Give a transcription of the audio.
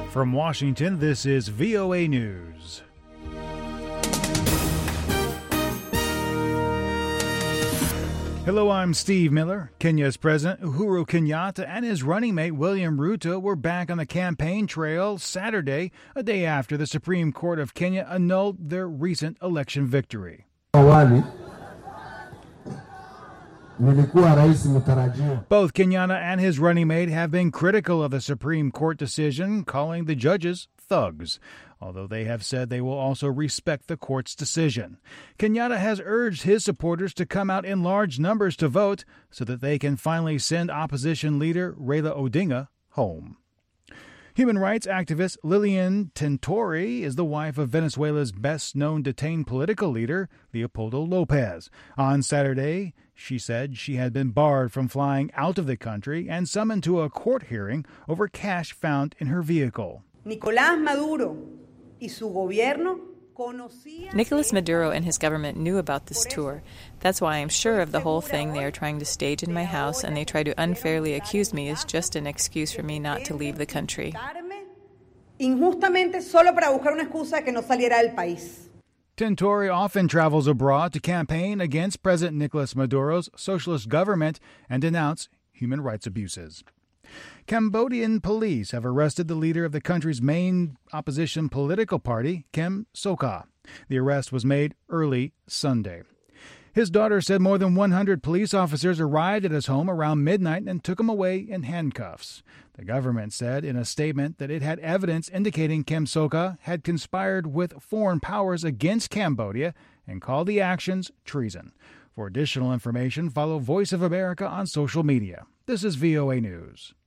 From Washington, this is VOA News. Hello, I'm Steve Miller. Kenya's President Uhuru Kenyatta and his running mate William Ruto were back on the campaign trail Saturday, a day after the Supreme Court of Kenya annulled their recent election victory. Both Kenyatta and his running mate have been critical of the Supreme Court decision, calling the judges thugs, although they have said they will also respect the court's decision. Kenyatta has urged his supporters to come out in large numbers to vote so that they can finally send opposition leader Raila Odinga home. Human rights activist Lilian Tintori is the wife of Venezuela's best-known detained political leader, Leopoldo Lopez. On Saturday, she said she had been barred from flying out of the country and summoned to a court hearing over cash found in her vehicle. Nicolás Maduro and his government knew about this tour. That's why I'm sure of the whole thing they are trying to stage in my house, and they try to unfairly accuse me is just an excuse for me not to leave the country. Tintori often travels abroad to campaign against President Nicolas Maduro's socialist government and denounce human rights abuses. Cambodian police have arrested the leader of the country's main opposition political party, Kem Sokha. The arrest was made early Sunday. His daughter said more than 100 police officers arrived at his home around midnight and took him away in handcuffs. The government said in a statement that it had evidence indicating Kem Sokha had conspired with foreign powers against Cambodia and called the actions treason. For additional information, follow Voice of America on social media. This is VOA News.